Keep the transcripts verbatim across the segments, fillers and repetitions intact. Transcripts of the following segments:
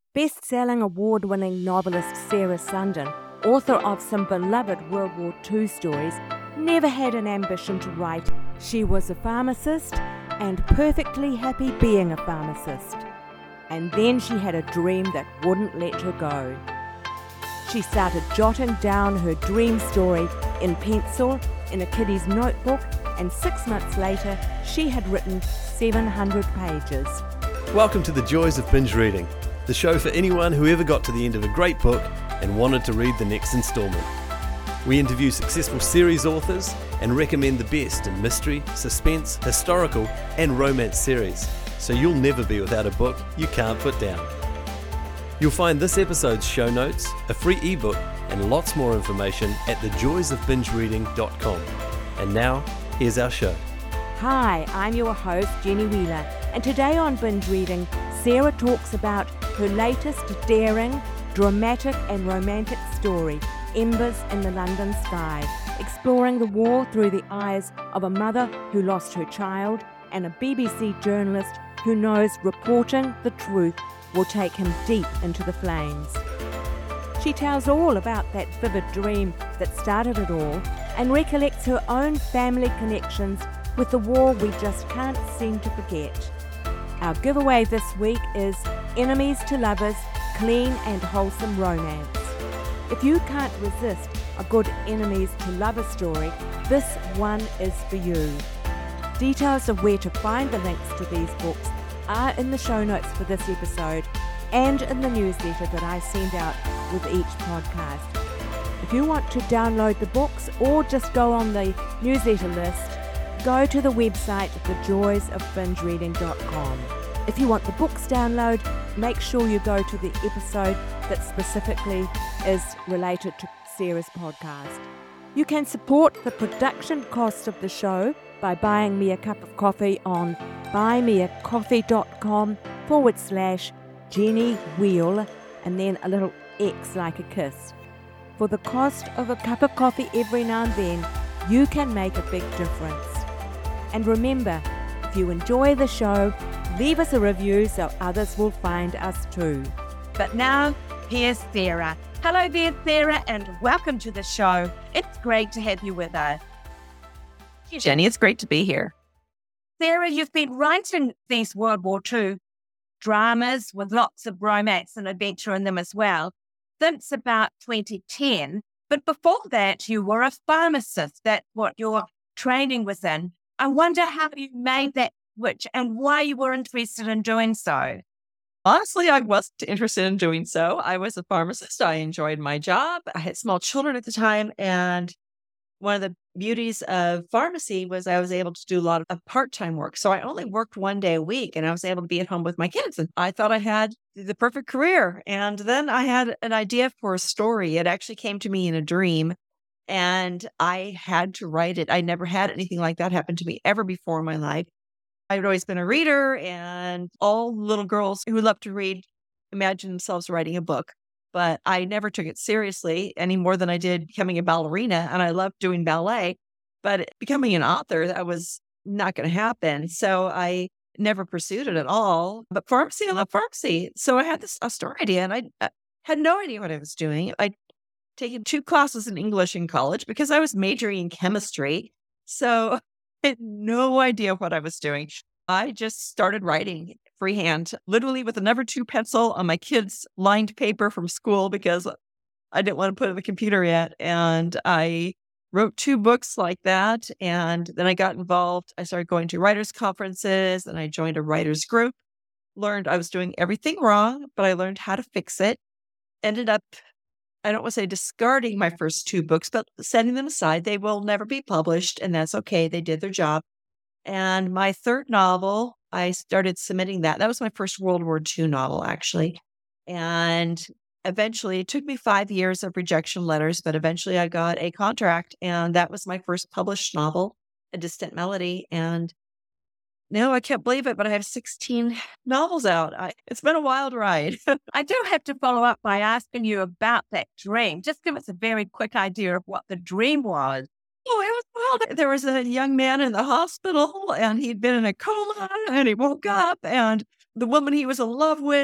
Best-selling award-winning novelist Sarah Sundin, author of some beloved World War Two stories, never had an ambition to write. She was a pharmacist and perfectly happy being a pharmacist. And then she had a dream that wouldn't let her go. She started jotting down her dream story in pencil in a kiddie's notebook, and six months later, she had written seven hundred pages. Welcome to the Joys of Binge Reading, the show for anyone who ever got to the end of a great book and wanted to read the next instalment. We interview successful series authors and recommend the best in mystery, suspense, historical, and romance series, so you'll never be without a book you can't put down. You'll find this episode's show notes, a free ebook, and lots more information at the joys of binge reading dot com. And now, here's our show. Hi, I'm your host, Jenny Wheeler, and today on Binge Reading, Sarah talks about her latest daring, dramatic and romantic story, Embers in the London Sky, exploring the war through the eyes of a mother who lost her child and a B B C journalist who knows reporting the truth will take him deep into the flames. She tells all about that vivid dream that started it all and recollects her own family connections with the war we just can't seem to forget. Our giveaway this week is Enemies to Lovers, Clean and Wholesome Romance. If you can't resist a good Enemies to Lovers story, this one is for you. Details of where to find the links to these books are in the show notes for this episode and in the newsletter that I send out with each podcast. If you want to download the books or just go on the newsletter list, go to the website the joys of binge reading dot com. If you want the books download, make sure you go to the episode that specifically is related to Sarah's podcast. You can support the production costs of the show by buying me a cup of coffee on buymeacoffee.com forward slash Jenny Wheel and then a little X like a kiss. For the cost of a cup of coffee every now and then, you can make a big difference. And remember, if you enjoy the show, leave us a review so others will find us too. But now, here's Sarah. Hello there, Sarah, and welcome to the show. It's great to have you with us. Thank you, Jenny. It's great to be here. Sarah, you've been writing these World War Two dramas with lots of romance and adventure in them as well since about twenty ten. But before that, you were a pharmacist. That's what your training was in. I wonder how you made that switch and why you were interested in doing so. Honestly, I wasn't interested in doing so. I was a pharmacist. I enjoyed my job. I had small children at the time. And one of the beauties of pharmacy was I was able to do a lot of part-time work. So I only worked one day a week and I was able to be at home with my kids. And I thought I had the perfect career. And then I had an idea for a story. It actually came to me in a dream. And I had to write it. I never had anything like that happen to me ever before in my life. I'd always been a reader, and all little girls who love to read imagine themselves writing a book. But I never took it seriously any more than I did becoming a ballerina, and I loved doing ballet. But becoming an author, that was not going to happen. So I never pursued it at all. But pharmacy, I love pharmacy. So I had this a story idea, and I, I had no idea what I was doing. I taken two classes in English in college because I was majoring in chemistry. So I had no idea what I was doing. I just started writing freehand, literally with a number two pencil on my kids' lined paper from school because I didn't want to put it in the computer yet. And I wrote two books like that. And then I got involved. I started going to writers' conferences and I joined a writers' group, learned I was doing everything wrong, but I learned how to fix it. Ended up I don't want to say discarding my first two books, but setting them aside. They will never be published, and that's okay. They did their job. And my third novel, I started submitting that. That was my first World War Two novel, actually. And eventually, it took me five years of rejection letters, but eventually I got a contract, and that was my first published novel, A Distant Melody. And no, I can't believe it, but I have sixteen novels out. I, it's been a wild ride. I do have to follow up by asking you about that dream. Just give us a very quick idea of what the dream was. Oh, it was wild. There was a young man in the hospital and he'd been in a coma and he woke up and the woman he was in love with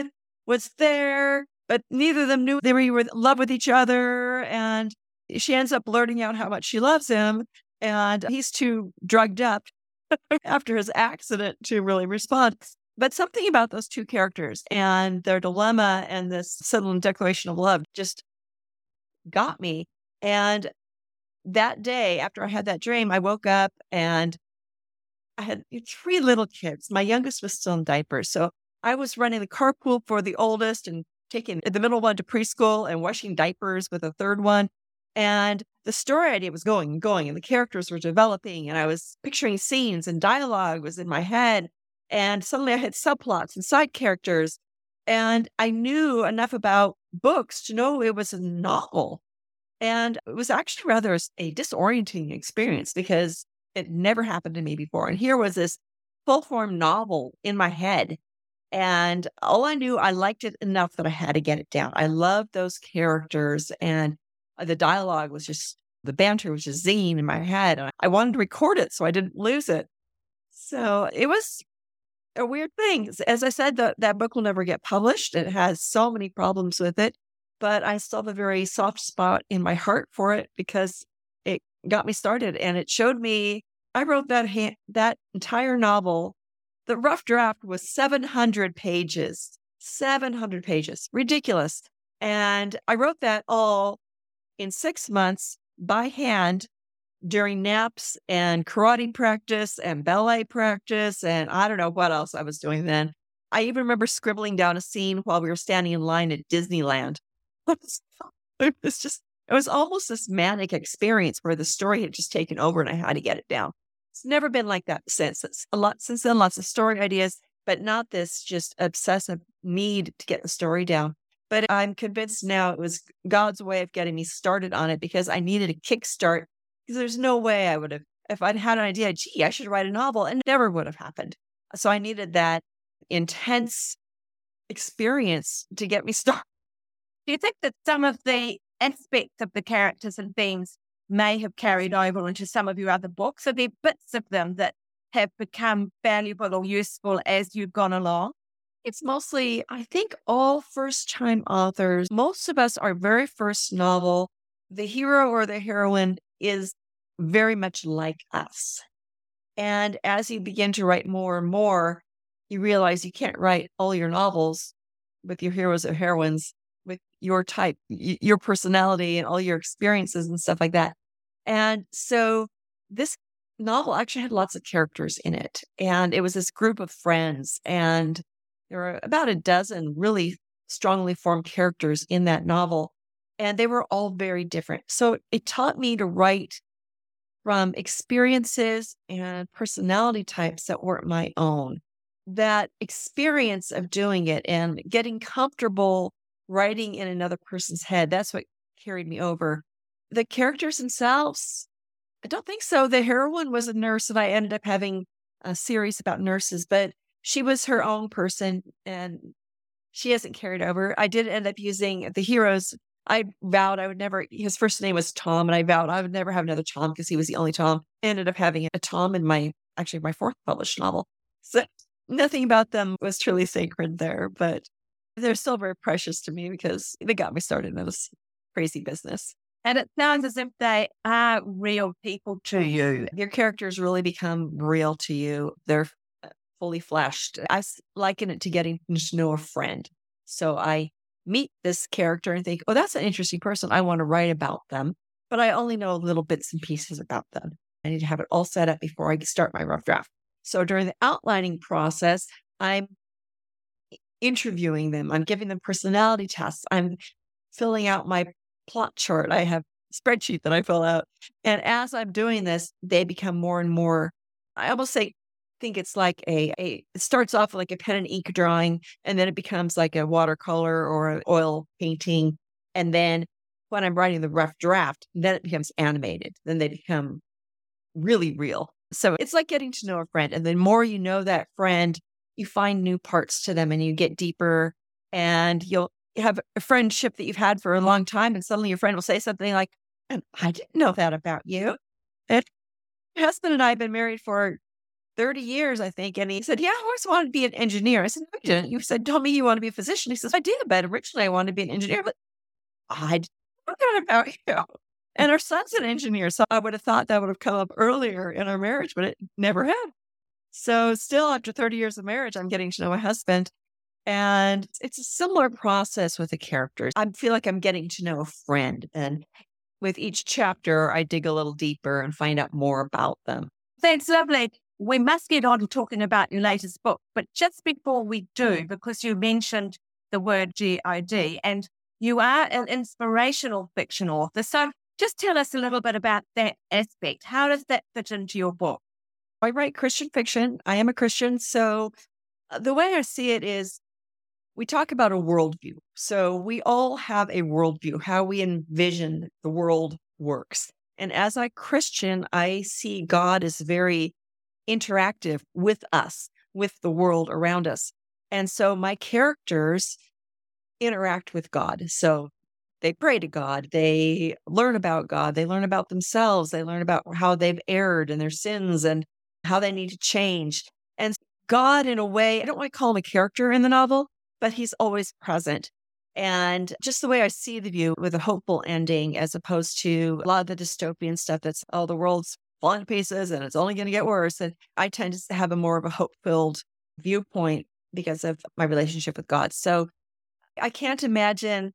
was there, but neither of them knew they were in love with each other. And she ends up blurting out how much she loves him. And he's too drugged up after his accident to really respond. But something about those two characters and their dilemma and this sudden declaration of love just got me. And that day, after I had that dream, I woke up and I had three little kids. My youngest was still in diapers. So I was running the carpool for the oldest and taking the middle one to preschool and washing diapers with the third one. And the story idea was going and going, and the characters were developing, and I was picturing scenes, and dialogue was in my head. And suddenly I had subplots and side characters. And I knew enough about books to know it was a novel. And it was actually rather a disorienting experience because it never happened to me before. And here was this full form novel in my head. And all I knew, I liked it enough that I had to get it down. I loved those characters, and the dialogue was just, the banter was just zinging in my head. And I wanted to record it so I didn't lose it. So it was a weird thing. As I said, the, that book will never get published. It has so many problems with it, but I still have a very soft spot in my heart for it because it got me started, and it showed me, I wrote that ha- that entire novel. The rough draft was seven hundred pages, seven hundred pages, ridiculous. And I wrote that all in six months by hand during naps and karate practice and ballet practice. And I don't know what else I was doing then. I even remember scribbling down a scene while we were standing in line at Disneyland. It was just, it was almost this manic experience where the story had just taken over and I had to get it down. It's never been like that since. It's a lot since then, lots of story ideas, but not this just obsessive need to get the story down. But I'm convinced now it was God's way of getting me started on it because I needed a kickstart, because there's no way I would have, if I'd had an idea, gee, I should write a novel, and it never would have happened. So I needed that intense experience to get me started. Do you think that some of the aspects of the characters and themes may have carried over into some of your other books? Are there bits of them that have become valuable or useful as you've gone along? It's mostly, I think all first-time authors, most of us, our very first novel, the hero or the heroine is very much like us. And as you begin to write more and more, you realize you can't write all your novels with your heroes or heroines with your type, y- your personality and all your experiences and stuff like that. And so this novel actually had lots of characters in it. And it was this group of friends, and there were about a dozen really strongly formed characters in that novel, and they were all very different. So it taught me to write from experiences and personality types that weren't my own. That experience of doing it and getting comfortable writing in another person's head, that's what carried me over. The characters themselves, I don't think so. The heroine was a nurse, and I ended up having a series about nurses, but she was her own person, and she hasn't carried over. I did end up using the heroes. I vowed I would never, his first name was Tom, and I vowed I would never have another Tom because he was the only Tom. I ended up having a Tom in my, actually my fourth published novel. So nothing about them was truly sacred there, but they're still very precious to me because they got me started in this crazy business. And it sounds as if they are real people to you. Your characters really become real to you. They're fully fleshed. I liken it to getting to know a friend. So I meet this character and think, oh, that's an interesting person. I want to write about them, but I only know little bits and pieces about them. I need to have it all set up before I start my rough draft. So during the outlining process, I'm interviewing them. I'm giving them personality tests. I'm filling out my plot chart. I have a spreadsheet that I fill out. And as I'm doing this, they become more and more, I almost say, think it's like a, a, it starts off like a pen and ink drawing, and then it becomes like a watercolor or an oil painting. And then when I'm writing the rough draft, then it becomes animated. Then they become really real. So it's like getting to know a friend. And the more you know that friend, you find new parts to them and you get deeper, and you'll have a friendship that you've had for a long time. And suddenly your friend will say something like, and I didn't know that about you. And my husband and I have been married for thirty years, I think. And he said, yeah, I always wanted to be an engineer. I said, no, you didn't. You said, told me you want to be a physician. He says, I did, but originally I wanted to be an engineer. But I didn't know that about you. And our son's an engineer. So I would have thought that would have come up earlier in our marriage, but it never had. So still after thirty years of marriage, I'm getting to know my husband. And it's a similar process with the characters. I feel like I'm getting to know a friend. And with each chapter, I dig a little deeper and find out more about them. That's lovely. We must get on to talking about your latest book. But just before we do, because you mentioned the word G O D, and you are an inspirational fiction author. So just tell us a little bit about that aspect. How does that fit into your book? I write Christian fiction. I am a Christian. So the way I see it is we talk about a worldview. So we all have a worldview, how we envision the world works. And as a Christian, I see God as very interactive with us, with the world around us. And so my characters interact with God. So they pray to God, they learn about God, they learn about themselves, they learn about how they've erred and their sins and how they need to change. And God, in a way, I don't want to call him a character in the novel, but he's always present. And just the way I see the view with a hopeful ending, as opposed to a lot of the dystopian stuff that's, oh, the world's falling to pieces and it's only going to get worse. And I tend to have a more of a hope-filled viewpoint because of my relationship with God. So I can't imagine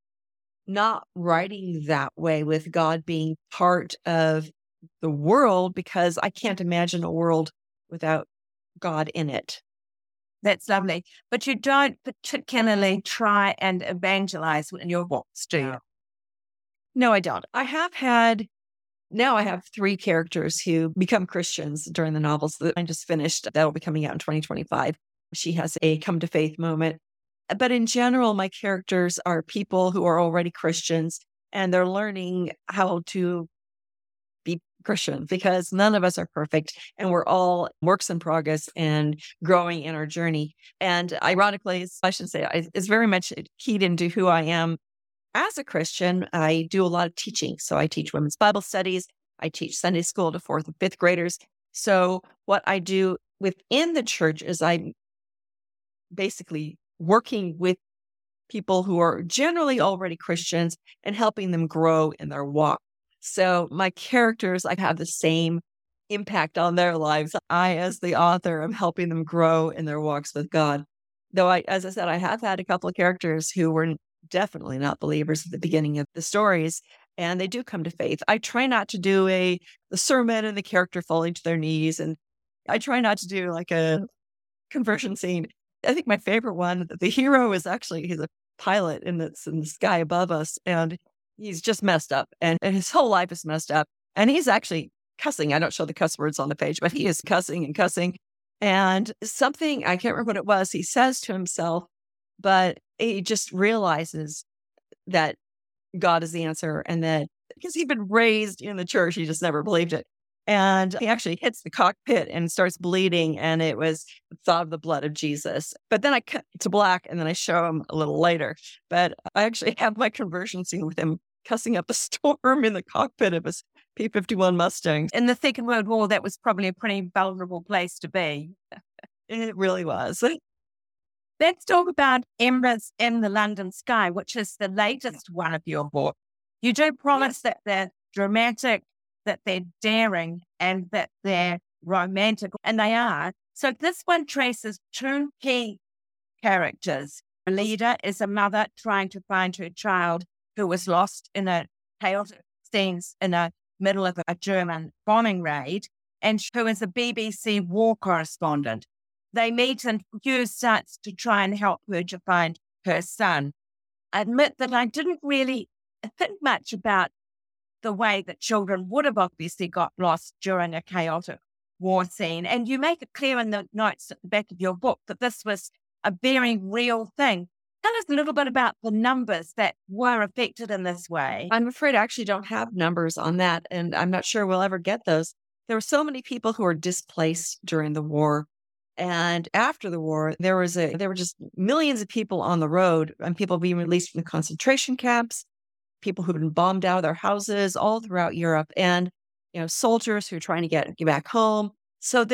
not writing that way with God being part of the world, because I can't imagine a world without God in it. That's lovely. But you don't particularly try and evangelize in your books, do you? No, I don't. I have had, now I have three characters who become Christians during the novels that I just finished. That will be coming out in twenty twenty-five. She has a come to faith moment. But in general, my characters are people who are already Christians, and they're learning how to be Christian, because none of us are perfect and we're all works in progress and growing in our journey. And ironically, I should say, it's very much keyed into who I am as a Christian. I do a lot of teaching. So I teach women's Bible studies. I teach Sunday school to fourth and fifth graders. So what I do within the church is I'm basically working with people who are generally already Christians and helping them grow in their walk. So my characters, I have the same impact on their lives. I, as the author, am helping them grow in their walks with God. Though, I, as I said, I have had a couple of characters who were definitely not believers at the beginning of the stories, and they do come to faith. I try not to do a the sermon and the character falling to their knees, and I try not to do like a conversion scene. I think my favorite one, the hero is actually, he's a pilot in the, in the sky above us, and he's just messed up, and, and his whole life is messed up. And he's actually cussing. I don't show the cuss words on the page, but he is cussing and cussing. And something, I can't remember what it was, he says to himself, but he just realizes that God is the answer, and that because he'd been raised in the church, he just never believed it. And he actually hits the cockpit and starts bleeding, and it was the thought of the blood of Jesus. But then I cut to black, and then I show him a little later. But I actually have my conversion scene with him cussing up a storm in the cockpit of his P fifty-one Mustang. In the Second World War, that was probably a pretty vulnerable place to be. It really was. Let's talk about Embers in the London Sky, which is the latest one of your book. You do promise that they're dramatic, that they're daring, and that they're romantic, and they are. So this one traces two key characters. Leda is a mother trying to find her child who was lost in a chaotic scenes in the middle of a German bombing raid, and who is a B B C war correspondent. They meet, and Hugh starts to try and help her to find her son. I admit that I didn't really think much about the way that children would have obviously got lost during a chaotic war scene. And you make it clear in the notes at the back of your book that this was a very real thing. Tell us a little bit about the numbers that were affected in this way. I'm afraid I actually don't have numbers on that, and I'm not sure we'll ever get those. There were so many people who were displaced during the war. And after the war, there was a there were just millions of people on the road, and people being released from the concentration camps, people who'd been bombed out of their houses all throughout Europe, and you know, soldiers who were trying to get, get back home. So there were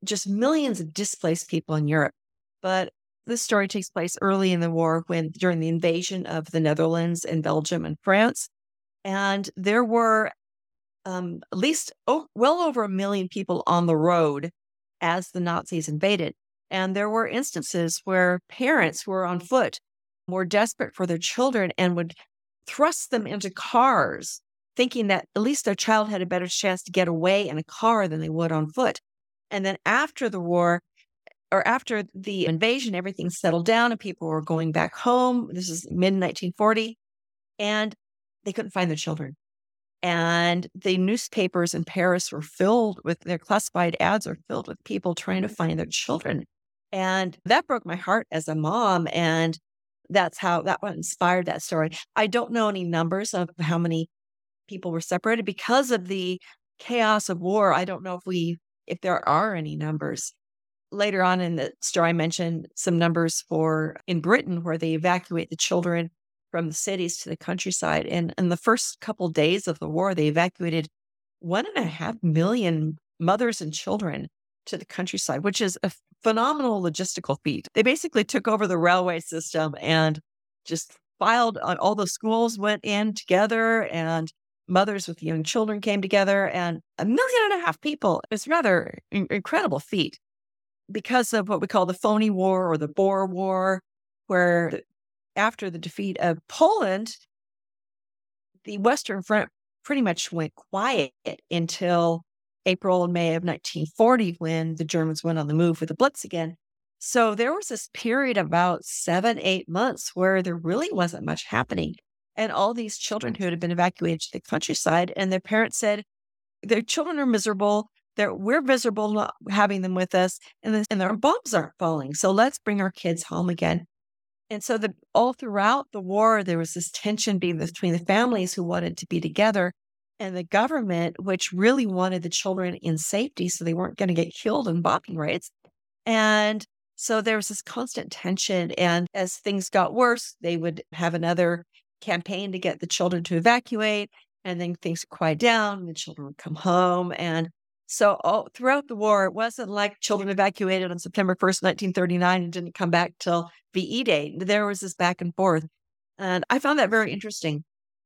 just millions of displaced people in Europe. But this story takes place early in the war when during the invasion of the Netherlands and Belgium and France. And there were um, at least oh, well over a million people on the road as the Nazis invaded. And there were instances where parents who were on foot were desperate for their children and would thrust them into cars, thinking that at least their child had a better chance to get away in a car than they would on foot. And then after the war, or after the invasion, everything settled down and people were going back home. This is mid nineteen forty, and they couldn't find their children. And the newspapers in Paris were filled with their classified ads are filled with people trying to find their children. And that broke my heart as a mom. And that's how that what inspired that story. I don't know any numbers of how many people were separated because of the chaos of war. I don't know if we, if there are any numbers. Later on in the story, I mentioned some numbers for in Britain where they evacuate the children from the cities to the countryside. And in the first couple days of the war, they evacuated one and a half million mothers and children to the countryside, which is a phenomenal logistical feat. They basically took over the railway system and just filed on all the schools went in together and mothers with young children came together and a million and a half people. It's rather in- incredible feat because of what we call the phony war or the Boer War, where after the defeat of Poland, the Western Front pretty much went quiet until April and May of nineteen forty when the Germans went on the move with the Blitz again. So there was this period of about seven, eight months where there really wasn't much happening. And all these children who had been evacuated to the countryside and their parents said, their children are miserable. They're, we're miserable not having them with us and, this, and their bombs aren't falling. So let's bring our kids home again. And so the, all throughout the war, there was this tension being between the families who wanted to be together and the government, which really wanted the children in safety so they weren't going to get killed in bombing raids. And so there was this constant tension. And as things got worse, they would have another campaign to get the children to evacuate. And then things would quiet down and the children would come home. And so all, throughout the war, it wasn't like children evacuated on September first, nineteen thirty-nine and didn't come back till V E Day. There was this back and forth. And I found that very interesting.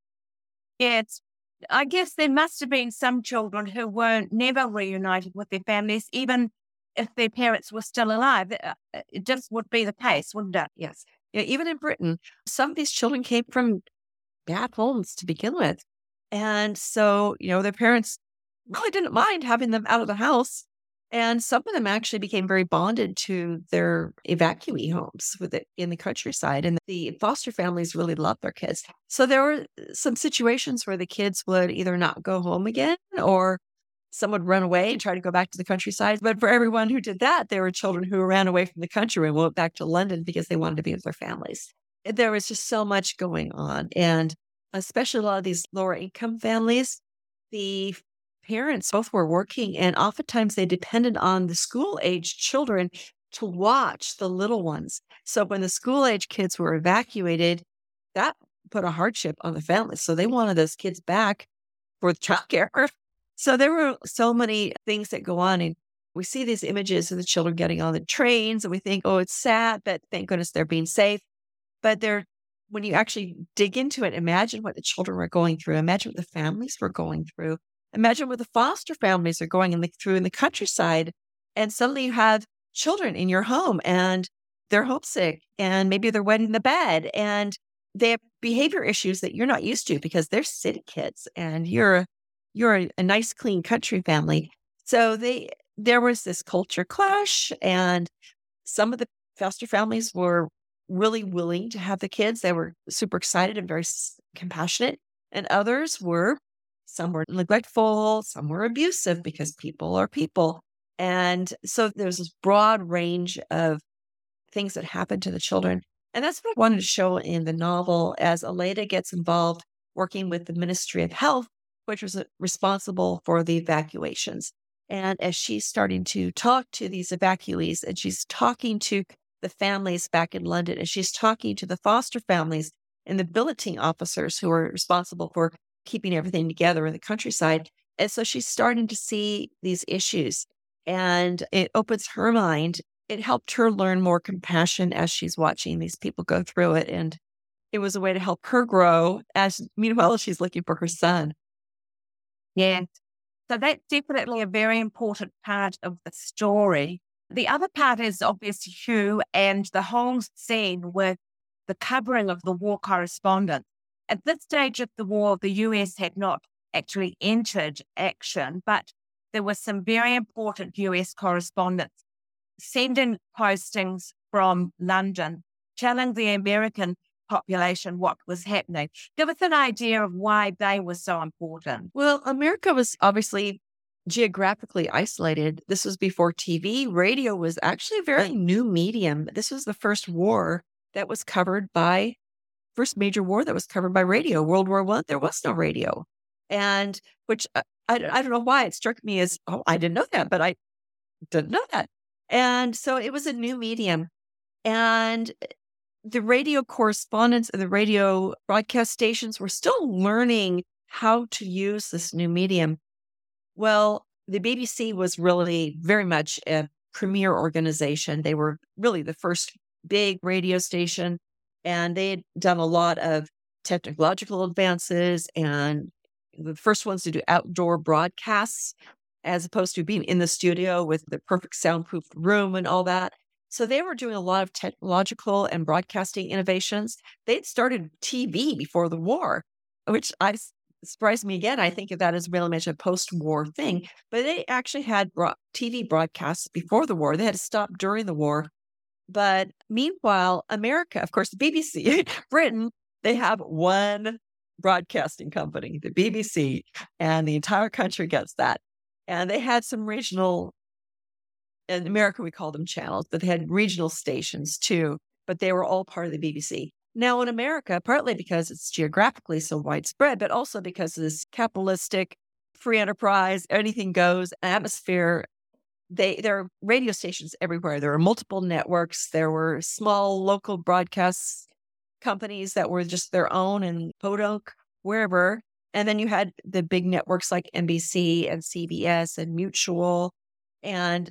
Yeah, it's, I guess there must have been some children who weren't never reunited with their families, even if their parents were still alive. It, it just would be the case, wouldn't it? Yes. Yeah, even in Britain, some of these children came from bad homes to begin with. And so, you know, their parents really didn't mind having them out of the house. And some of them actually became very bonded to their evacuee homes with it in the countryside. And the foster families really loved their kids. So there were some situations where the kids would either not go home again or some would run away and try to go back to the countryside. But for everyone who did that, there were children who ran away from the country and went back to London because they wanted to be with their families. There was just so much going on. And especially a lot of these lower income families, the parents both were working and oftentimes they depended on the school age children to watch the little ones. So when the school age kids were evacuated, that put a hardship on the families. So they wanted those kids back for childcare. So there were so many things that go on. And we see these images of the children getting on the trains and we think, oh, it's sad, but thank goodness they're being safe. But they're, when you actually dig into it, imagine what the children were going through. Imagine what the families were going through. Imagine what the foster families are going in the, through in the countryside. And suddenly you have children in your home and they're homesick and maybe they're wet in the bed and they have behavior issues that you're not used to because they're city kids and you're you're a, a nice, clean country family. So they there was this culture clash and some of the foster families were really willing to have the kids. They were super excited and very s- compassionate. And others were Some were neglectful, some were abusive because people are people. And so there's this broad range of things that happen to the children. And that's what I wanted to show in the novel as Aleida gets involved working with the Ministry of Health, which was responsible for the evacuations. And as she's starting to talk to these evacuees and she's talking to the families back in London and she's talking to the foster families and the billeting officers who are responsible for keeping everything together in the countryside. And so she's starting to see these issues. and it opens her mind. It helped her learn more compassion as she's watching these people go through it. And it was a way to help her grow as meanwhile she's looking for her son. Yeah. So that's definitely a very important part of the story. The other part is obviously Hugh and the whole scene with the covering of the war correspondence. At this stage of the war, the U S had not actually entered action, but there were some very important U S correspondents sending postings from London, telling the American population what was happening. Give us an idea of why they were so important. Well, America was obviously geographically isolated. This was before T V. Radio was actually a very new medium. This was the first war that was covered by, first major war that was covered by radio. World War One, there was no radio. And which uh, I, I don't know why it struck me as, oh, I didn't know that, but I didn't know that. And so it was a new medium. And the radio correspondents and the radio broadcast stations were still learning how to use this new medium. Well, the B B C was really very much a premier organization. They were really the first big radio station, and they had done a lot of technological advances and the first ones to do outdoor broadcasts as opposed to being in the studio with the perfect soundproof room and all that. So they were doing a lot of technological and broadcasting innovations. They'd started T V before the war, which I surprised me again. I think of that as really much a post-war thing, but they actually had bro- T V broadcasts before the war. They had to stop during the war. But meanwhile, America, of course, the B B C, Britain, they have one broadcasting company, the B B C, and the entire country gets that. And they had some regional, in America, we call them channels, but they had regional stations too, but they were all part of the B B C. Now in America, partly because it's geographically so widespread, but also because of this capitalistic, free enterprise, anything goes atmosphere, they there are radio stations everywhere. There were multiple networks. There were small local broadcast companies that were just their own in Podunk, wherever. And then you had the big networks like N B C and C B S and Mutual. And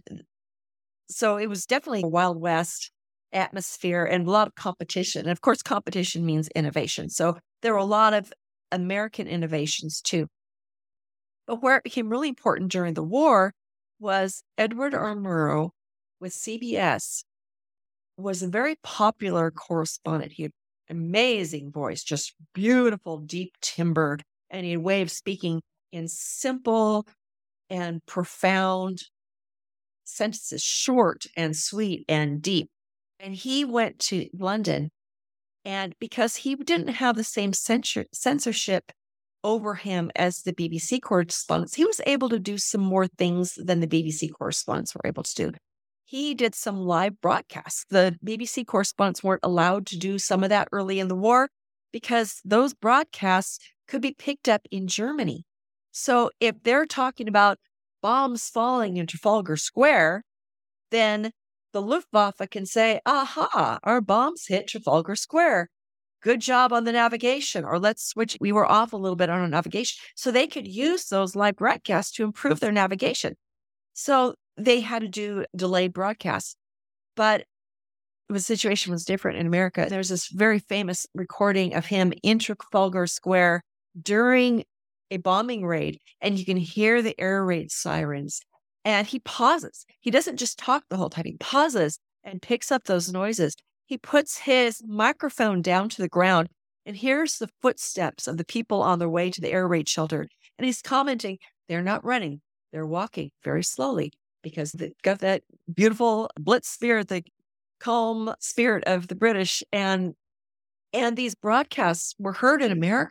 so it was definitely a Wild West atmosphere and a lot of competition. And of course, competition means innovation. So there were a lot of American innovations too. But where it became really important during the war was Edward R. Murrow with C B S was a very popular correspondent. He had an amazing voice, just beautiful, deep timbered, and he had a way of speaking in simple and profound sentences, short and sweet and deep. And he went to London, and because he didn't have the same censor- censorship over him as the B B C correspondents, he was able to do some more things than the B B C correspondents were able to do. He did some live broadcasts. The B B C correspondents weren't allowed to do some of that early in the war because those broadcasts could be picked up in Germany. So if they're talking about bombs falling in Trafalgar Square, then the Luftwaffe can say, aha, our bombs hit Trafalgar Square. Good job on the navigation, or let's switch. We were off a little bit on our navigation. So they could use those live broadcasts to improve their navigation. So they had to do delayed broadcasts. But the situation was different in America. There's this very famous recording of him in Trafalgar Square during a bombing raid, and you can hear the air raid sirens. And he pauses. He doesn't just talk the whole time. He pauses and picks up those noises. He puts his microphone down to the ground and hears the footsteps of the people on their way to the air raid shelter. And he's commenting, they're not running. They're walking very slowly because they've got that beautiful blitz spirit, the calm spirit of the British. And, and these broadcasts were heard in America.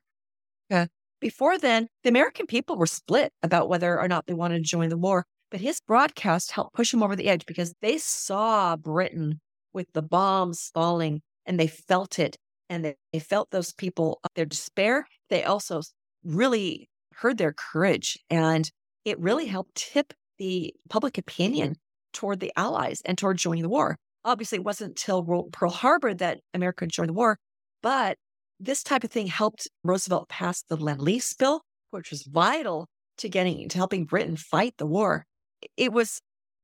Before then, the American people were split about whether or not they wanted to join the war. But his broadcast helped push him over the edge because they saw Britain with the bombs falling and they felt it. And they, they felt those people, their despair. They also really heard their courage. And it really helped tip the public opinion toward the Allies and toward joining the war. Obviously, it wasn't until Pearl Harbor that America joined the war. But this type of thing helped Roosevelt pass the Lend-Lease bill, which was vital to getting to helping Britain fight the war. It was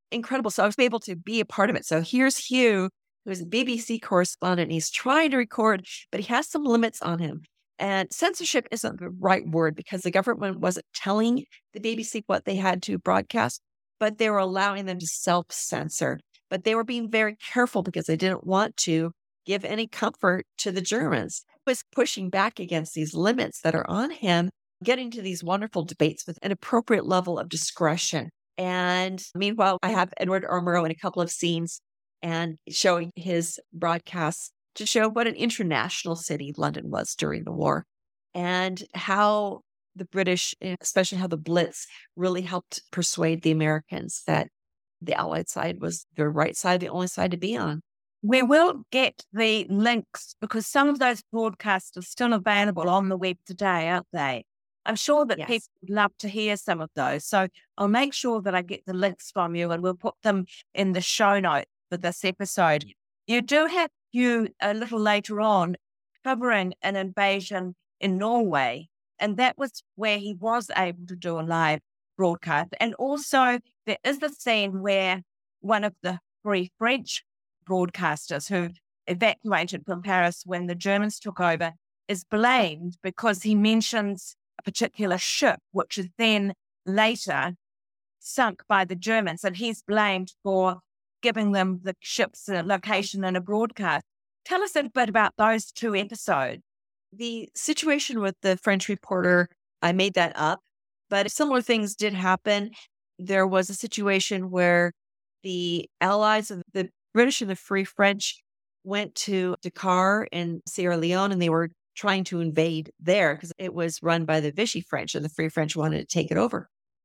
incredible. So I was able to be a part of it. So here's Hugh, who's a B B C correspondent. And he's trying to record, but he has some limits on him. And censorship isn't the right word because the government wasn't telling the B B C what they had to broadcast, but they were allowing them to self-censor. But they were being very careful because they didn't want to give any comfort to the Germans. He was pushing back against these limits that are on him, getting to these wonderful debates with an appropriate level of discretion. And meanwhile, I have Edward R. Murrow in a couple of scenes and showing his broadcasts to show what an international city London was during the war and how the British, especially how the Blitz, really helped persuade the Americans that the Allied side was the right side, the only side to be on. We will get the links because some of those broadcasts are still available on the web today, aren't they? I'm sure that Yes. people would love to hear some of those. So I'll make sure that I get the links from you and we'll put them in the show notes for this episode. You do have you a little later on covering an invasion in Norway, and that was where he was able to do a live broadcast. And also there is a scene where one of the Free French broadcasters who evacuated from Paris when the Germans took over is blamed because he mentions a particular ship, which is then later sunk by the Germans, and he's blamed for giving them the ship's uh, location in a broadcast. Tell us a bit about those two episodes. The situation with the French reporter, I made that up, but similar things did happen. There was a situation where the allies of the British and the Free French went to Dakar in Sierra Leone, and they were trying to invade there because it was run by the Vichy French, and the Free French wanted to take it over.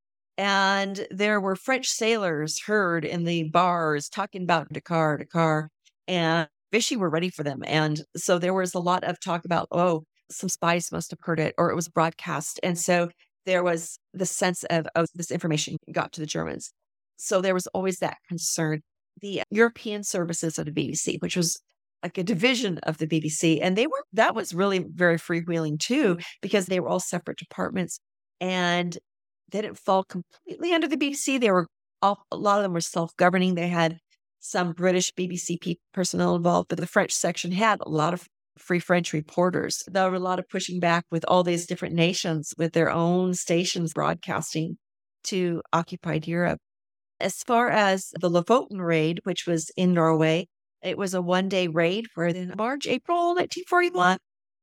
And there were French sailors heard in the bars talking about Dakar, Dakar, and Vichy were ready for them. And so there was a lot of talk about, oh, some spies must have heard it, or it was broadcast. And so there was the sense of, oh, this information got to the Germans. So there was always that concern. The European services of the B B C, which was like a division of the B B C, and they were, that was really very freewheeling too, because they were all separate departments and they didn't fall completely under the B B C. They were all, a lot of them were self-governing. They had some British B B C personnel involved, but the French section had a lot of Free French reporters. There were a lot of pushing back with all these different nations with their own stations broadcasting to occupied Europe. As far as the Lofoten raid, which was in Norway, it was a one-day raid for in March, April nineteen forty-one.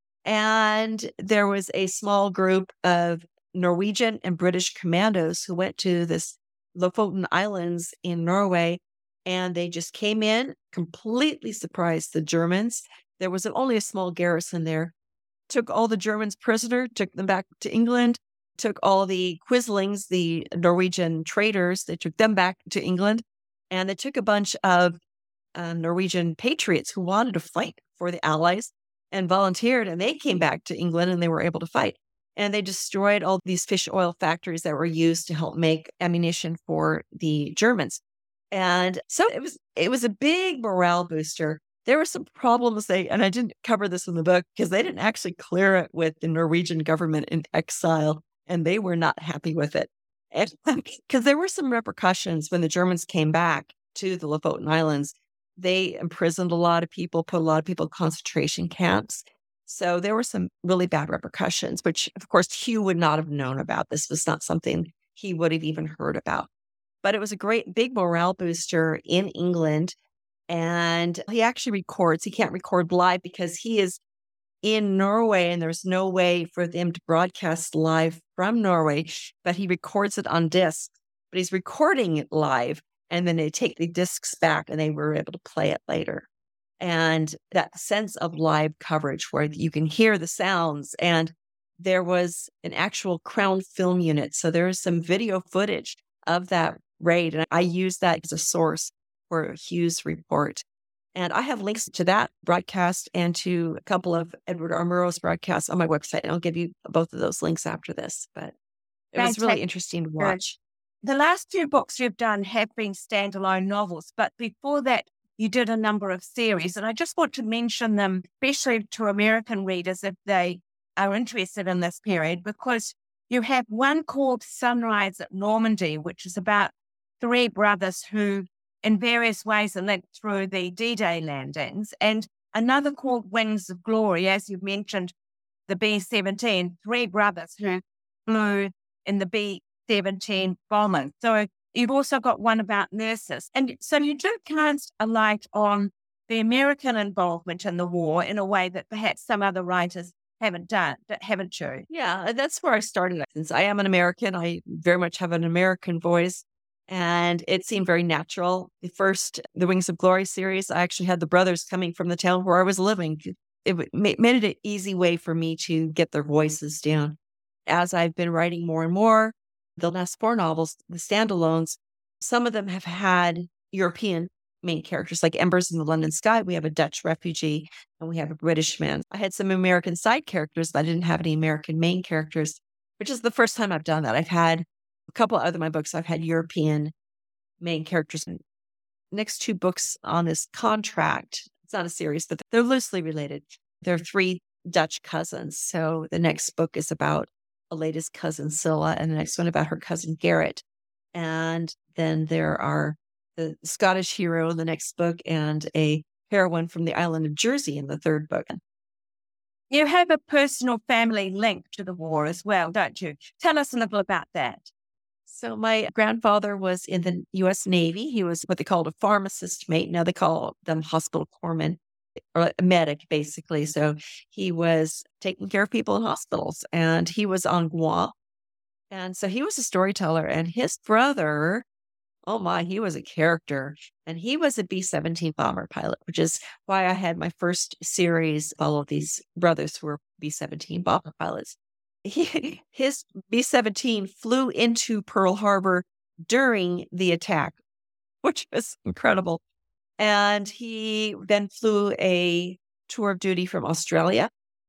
And there was a small group of Norwegian and British commandos who went to this Lofoten Islands in Norway, and they just came in, completely surprised the Germans. There was only a small garrison there. Took all the Germans prisoner, took them back to England, took all the Quislings, the Norwegian traders, they took them back to England, and they took a bunch of uh, Norwegian patriots who wanted to fight for the Allies and volunteered, and they came back to England and they were able to fight. And they destroyed all these fish oil factories that were used to help make ammunition for the Germans. And so it was it was a big morale booster. There were some problems, they, and I didn't cover this in the book because they didn't actually clear it with the Norwegian government in exile, and they were not happy with it. Because there were some repercussions when the Germans came back to the Lofoten Islands. They imprisoned a lot of people, put a lot of people in concentration camps. So there were some really bad repercussions, which, of course, Hugh would not have known about. This was not something he would have even heard about. But it was a great big morale booster in England. And he actually records. He can't record live because he is in Norway and there's no way for them to broadcast live from Norway. But he records it on disc. But he's recording it live. And then they take the discs back and they were able to play it later. And that sense of live coverage where you can hear the sounds. And there was an actual Crown film unit. So there is some video footage of that raid. And I used that as a source for Hugh's report. And I have links to that broadcast and to a couple of Edward R. Murrow's broadcasts on my website. And I'll give you both of those links after this. But it was really interesting to watch. The last two books you've done have been standalone novels, but before that, you did a number of series. And I just want to mention them, especially to American readers if they are interested in this period, because you have one called Sunrise at Normandy, which is about three brothers who in various ways are linked through the D-Day landings, and another called Wings of Glory, as you mentioned, the B seventeen, three brothers who flew in the B seventeen bomber. So you've also got one about nurses. And so you do cast a light on the American involvement in the war in a way that perhaps some other writers haven't done, haven't you? Yeah, and that's where I started. Since I am an American, I very much have an American voice, and it seemed very natural. The first, the Wings of Glory series, I actually had the brothers coming from the town where I was living. It made it an easy way for me to get their voices down. As I've been writing more and more, the last four novels, the standalones, some of them have had European main characters, like Embers in the London Sky. We have a Dutch refugee and we have a British man. I had some American side characters, but I didn't have any American main characters, which is the first time I've done that. I've had a couple of other my books, I've had European main characters. Next two books on this contract, it's not a series, but they're loosely related. They're three Dutch cousins. So the next book is about Aleda's cousin Scylla, and the next one about her cousin Garrett. And then there are the Scottish hero in the next book and a heroine from the island of Jersey in the third book. You have a personal family link to the war as well, don't you? Tell us a little about that. So my grandfather was in the U S Navy. He was what they called a pharmacist mate. Now they call them hospital corpsmen, or a medic, basically. So he was taking care of people in hospitals, and he was on Guam. And so he was a storyteller, and his brother, oh my, he was a character. And he was a B seventeen bomber pilot, which is why I had my first series, all of these brothers who were B seventeen bomber pilots. He, his B seventeen flew into Pearl Harbor during the attack, which was incredible. And he then flew a tour of duty from Australia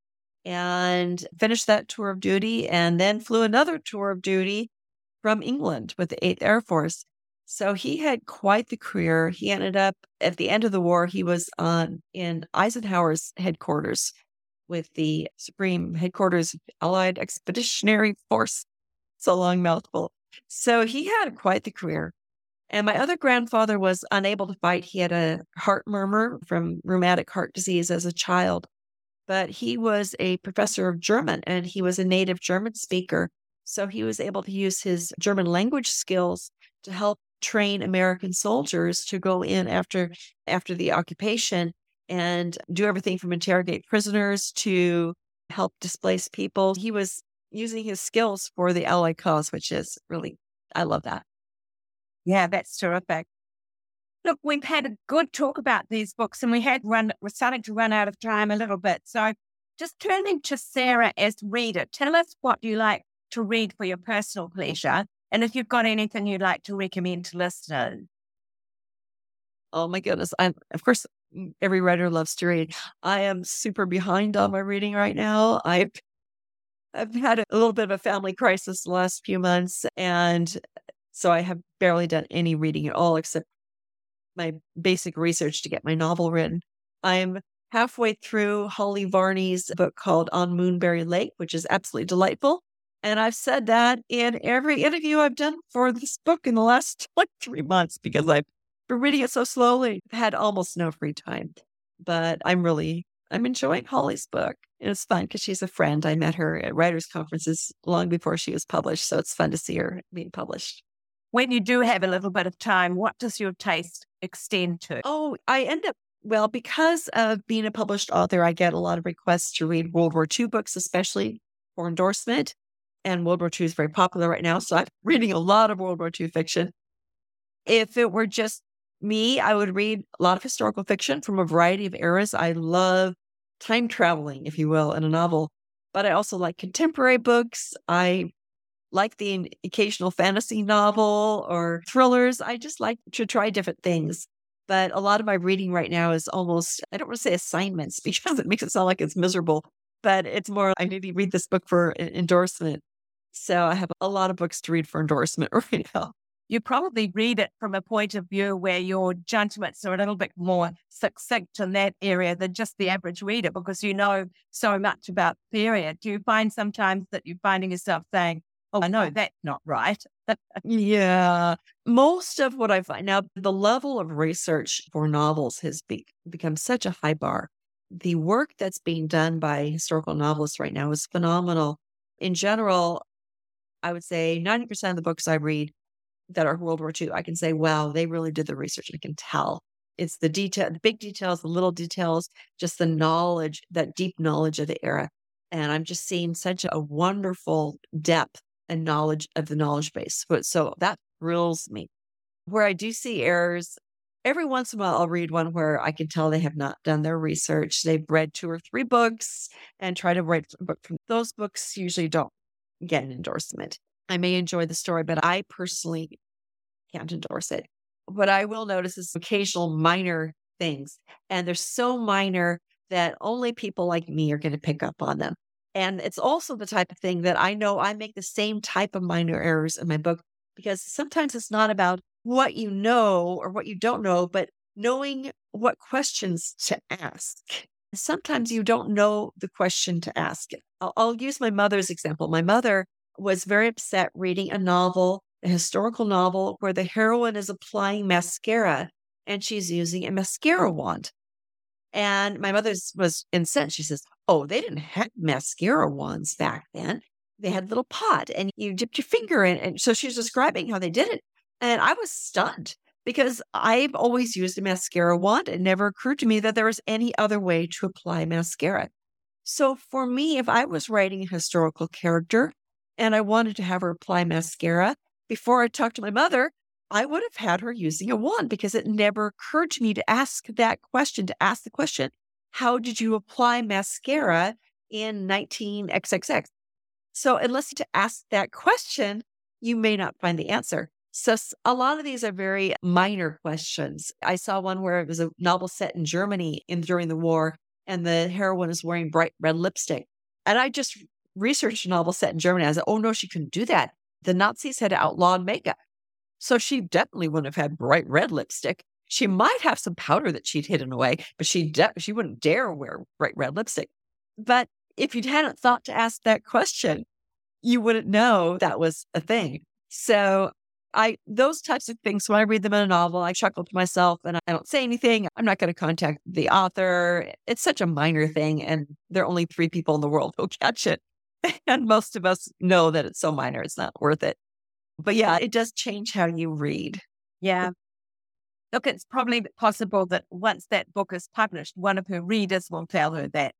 and finished that tour of duty, and then flew another tour of duty from England with the eighth Air Force. So he had quite the career. He ended up at the end of the war, he was on in Eisenhower's headquarters with the Supreme Headquarters Allied Expeditionary Force. It's a long mouthful. So he had quite the career. And my other grandfather was unable to fight. He had a heart murmur from rheumatic heart disease as a child, but he was a professor of German and he was a native German speaker. So he was able to use his German language skills to help train American soldiers to go in after after the occupation and do everything from interrogate prisoners to help displace people. He was using his skills for the Allied cause, which is really, I love that. Yeah, that's terrific. Look, we've had a good talk about these books, and we had run, we're starting to run out of time a little bit. So just turning to Sarah as reader, tell us what you like to read for your personal pleasure, and if you've got anything you'd like to recommend to listeners. Oh my goodness. I'm, of course, every writer loves to read. I am super behind on my reading right now. I've I've had a little bit of a family crisis the last few months, and so I have barely done any reading at all except my basic research to get my novel written. I'm halfway through Holly Varney's book called On Moonberry Lake, which is absolutely delightful. And I've said that in every interview I've done for this book in the last like three months because I've been reading it so slowly. I've had almost no free time, but I'm really, I'm enjoying Holly's book. And it's fun because she's a friend. I met her at writers' conferences long before she was published. So it's fun to see her being published. When you do have a little bit of time, what does your taste extend to? Oh, I end up, well, because of being a published author, I get a lot of requests to read World War Two books, especially for endorsement. And World War Two is very popular right now. So I'm reading a lot of World War Two fiction. If it were just me, I would read a lot of historical fiction from a variety of eras. I love time traveling, if you will, in a novel. But I also like contemporary books. I like the occasional fantasy novel or thrillers. I just like to try different things. But a lot of my reading right now is almost, I don't want to say assignments because it makes it sound like it's miserable, but it's more, I need to read this book for an endorsement. So I have a lot of books to read for endorsement right now. You probably read it from a point of view where your judgments are a little bit more succinct in that area than just the average reader because you know so much about the area. Do you find sometimes that you're finding yourself saying, oh, I know that's not right, Yeah. Most of what I find now, the level of research for novels has be, become such a high bar. The work that's being done by historical novelists right now is phenomenal. In general, I would say ninety percent of the books I read that are World War Two, I can say, wow, they really did the research. I can tell. It's the detail, the big details, the little details, just the knowledge, that deep knowledge of the era. And I'm just seeing such a wonderful depth and knowledge of the knowledge base. But so that thrills me. Where I do see errors, every once in a while I'll read one where I can tell they have not done their research. They've read two or three books and try to write a book from those books, usually don't get an endorsement. I may enjoy the story, but I personally can't endorse it. What I will notice is occasional minor things, and they're so minor that only people like me are going to pick up on them. And it's also the type of thing that I know I make the same type of minor errors in my book, because sometimes it's not about what you know or what you don't know, but knowing what questions to ask. Sometimes you don't know the question to ask. I'll, I'll use my mother's example. My mother was very upset reading a novel, a historical novel, where the heroine is applying mascara and she's using a mascara wand. And my mother was incensed. She says, oh, they didn't have mascara wands back then. They had a little pot and you dipped your finger in. And so she's describing how they did it. And I was stunned because I've always used a mascara wand. It never occurred to me that there was any other way to apply mascara. So for me, if I was writing a historical character and I wanted to have her apply mascara, before I talked to my mother, I would have had her using a wand, because it never occurred to me to ask that question, to ask the question, how did you apply mascara in nineteen X X X? So unless you to ask that question, you may not find the answer. So a lot of these are very minor questions. I saw one where it was a novel set in Germany in during the war, and the heroine is wearing bright red lipstick. And I just researched a novel set in Germany. I said, oh no, she couldn't do that. The Nazis had outlawed makeup. So she definitely wouldn't have had bright red lipstick. She might have some powder that she'd hidden away, but she de- she wouldn't dare wear bright red lipstick. But if you hadn't thought to ask that question, you wouldn't know that was a thing. So I those types of things, when I read them in a novel, I chuckle to myself and I don't say anything. I'm not going to contact the author. It's such a minor thing, and there are only three people in the world who'll catch it. And most of us know that it's so minor, it's not worth it. But yeah, it does change how you read. Yeah. Look, it's probably possible that once that book is published, one of her readers will tell her that.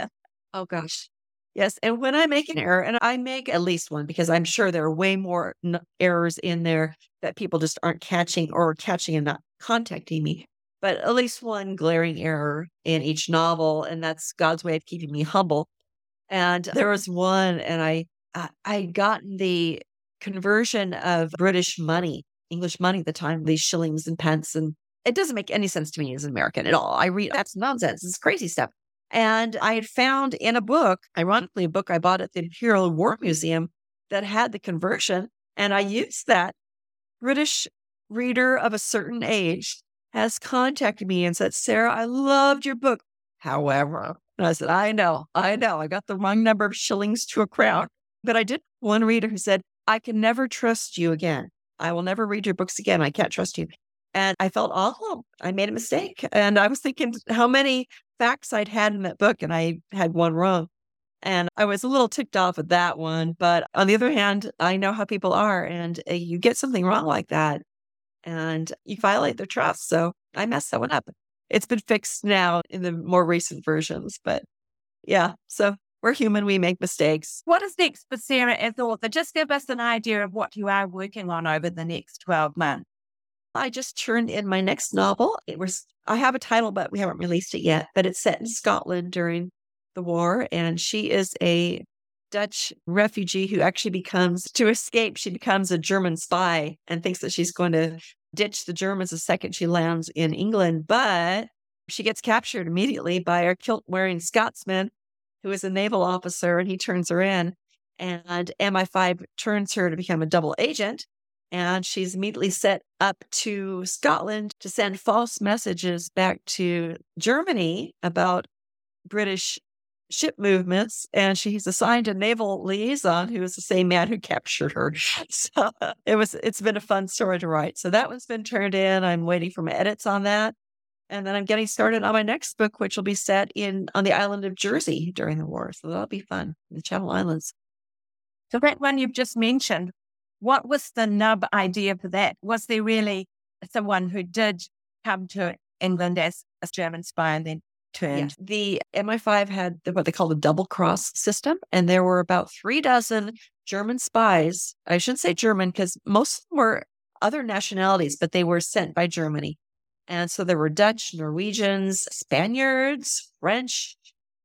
Oh, gosh. Yes. And when I make an error, and I make at least one, because I'm sure there are way more n- errors in there that people just aren't catching or catching and not contacting me. But at least one glaring error in each novel. And that's God's way of keeping me humble. And there was one, and I, I I'd gotten the conversion of British money, English money at the time, these shillings and pence. And it doesn't make any sense to me as an American at all. I read, that's nonsense. It's crazy stuff. And I had found in a book, ironically, a book I bought at the Imperial War Museum that had the conversion. And I used that. British reader of a certain age has contacted me and said, Sarah, I loved your book. However, and I said, I know, I know, I got the wrong number of shillings to a crown. But I did one reader who said, I can never trust you again. I will never read your books again. I can't trust you. And I felt awful. I made a mistake. And I was thinking how many facts I'd had in that book, and I had one wrong. And I was a little ticked off at that one. But on the other hand, I know how people are. And uh, you get something wrong like that, and you violate their trust. So I messed that one up. It's been fixed now in the more recent versions. But yeah, so we're human. We make mistakes. What is next for Sarah as author? Just give us an idea of what you are working on over the next twelve months. I just turned in my next novel. It was, I have a title, but we haven't released it yet. But it's set in Scotland during the war. And she is a Dutch refugee who actually becomes, to escape, she becomes a German spy and thinks that she's going to ditch the Germans the second she lands in England. But she gets captured immediately by a kilt-wearing Scotsman who is a naval officer, and he turns her in. And M I five turns her to become a double agent. And she's immediately set up to Scotland to send false messages back to Germany about British ship movements, and she's assigned a naval liaison who is the same man who captured her. So it was, it's been a fun story to write. So that one's been turned in. I'm waiting for my edits on that. And then I'm getting started on my next book, which will be set in on the island of Jersey during the war. So that'll be fun, the Channel Islands. So that one you've just mentioned, what was the nub idea for that? Was there really someone who did come to England as a German spy and then turned? Yeah. The M I five had the, what they call the double cross system, and there were about three dozen German spies. I shouldn't say German because most of them were other nationalities, but they were sent by Germany. And so there were Dutch, Norwegians, Spaniards, French,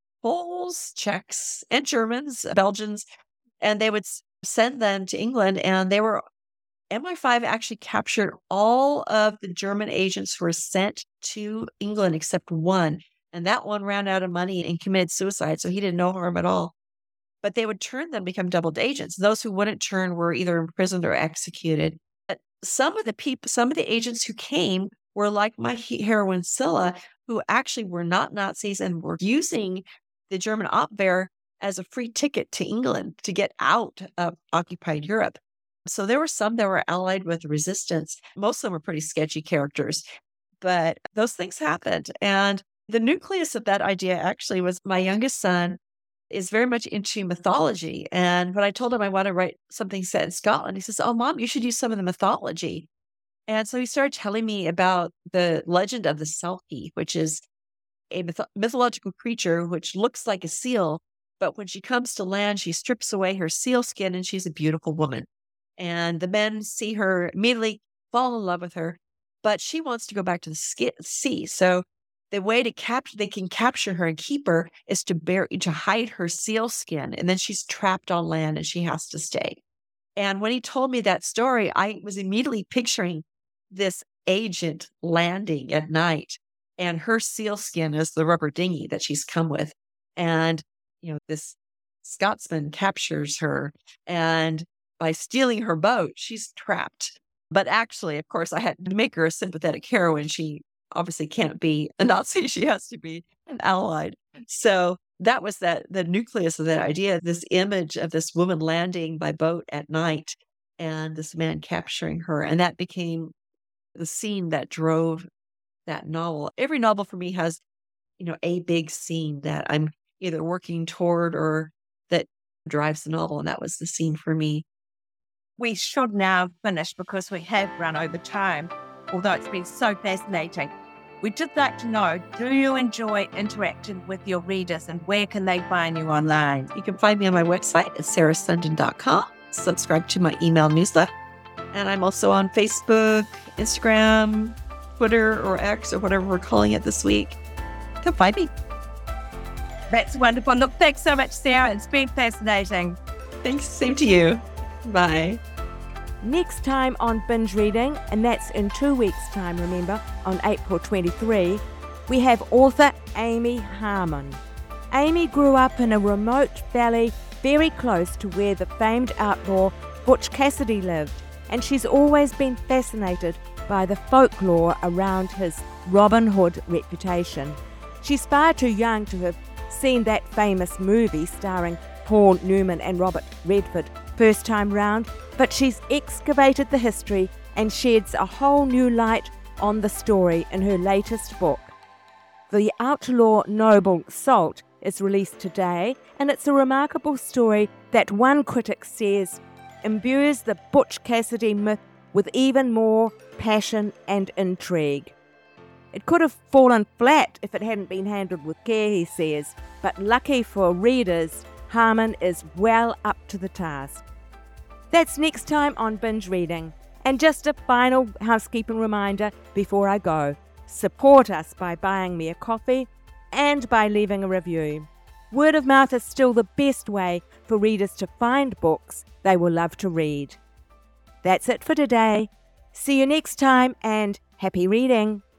Poles, Czechs, and Germans, Belgians, and they would send them to England. And they were, M I five actually captured all of the German agents who were sent to England except one. And that one ran out of money and committed suicide. So he did no harm at all. But they would turn them, become double agents. Those who wouldn't turn were either imprisoned or executed. But some of the people, some of the agents who came were like my heroine Scylla, who actually were not Nazis and were using the German Abwehr as a free ticket to England to get out of occupied Europe. So there were some that were allied with resistance. Most of them were pretty sketchy characters, but those things happened. And the nucleus of that idea actually was my youngest son is very much into mythology. And when I told him I want to write something set in Scotland, he says, "Oh, Mom, you should use some of the mythology." And so he started telling me about the legend of the Selkie, which is a myth- mythological creature which looks like a seal, but when she comes to land, she strips away her seal skin and she's a beautiful woman. And the men see her, immediately fall in love with her, but she wants to go back to the ski- sea. So the way to capture, they can capture her and keep her is to bear, to hide her seal skin. And then she's trapped on land and she has to stay. And when he told me that story, I was immediately picturing this agent landing at night and her seal skin is the rubber dinghy that she's come with. And, you know, this Scotsman captures her and by stealing her boat, she's trapped. But actually, of course, I had to make her a sympathetic heroine. She obviously can't be a Nazi. She has to be an allied. So that was that the nucleus of that idea, this image of this woman landing by boat at night and this man capturing her. And that became the scene that drove that novel. Every novel for me has, you know, a big scene that I'm either working toward or that drives the novel. And that was the scene for me. We should now finish because we have run over time, although it's been so fascinating. We'd just like to know, do you enjoy interacting with your readers and where can they find you online? You can find me on my website at sarah sundin dot com. Subscribe to my email newsletter. And I'm also on Facebook, Instagram, Twitter, or X, or whatever we're calling it this week. Come find me. That's wonderful. Look, thanks so much, Sarah. It's been fascinating. Thanks. Same to you. Bye. Next time on Binge Reading, and that's in two weeks' time, remember, on April twenty-third, we have author Amy Harmon. Amy grew up in a remote valley very close to where the famed outlaw Butch Cassidy lived, and she's always been fascinated by the folklore around his Robin Hood reputation. She's far too young to have seen that famous movie starring Paul Newman and Robert Redford first time round, but she's excavated the history and sheds a whole new light on the story in her latest book. The Outlaw Noble Salt is released today, and it's a remarkable story that one critic says imbues the Butch Cassidy myth with even more passion and intrigue. It could have fallen flat if it hadn't been handled with care, he says, but lucky for readers, Harmon is well up to the task. That's next time on Binge Reading. And just a final housekeeping reminder before I go. Support us by buying me a coffee and by leaving a review. Word of mouth is still the best way for readers to find books they will love to read. That's it for today. See you next time and happy reading.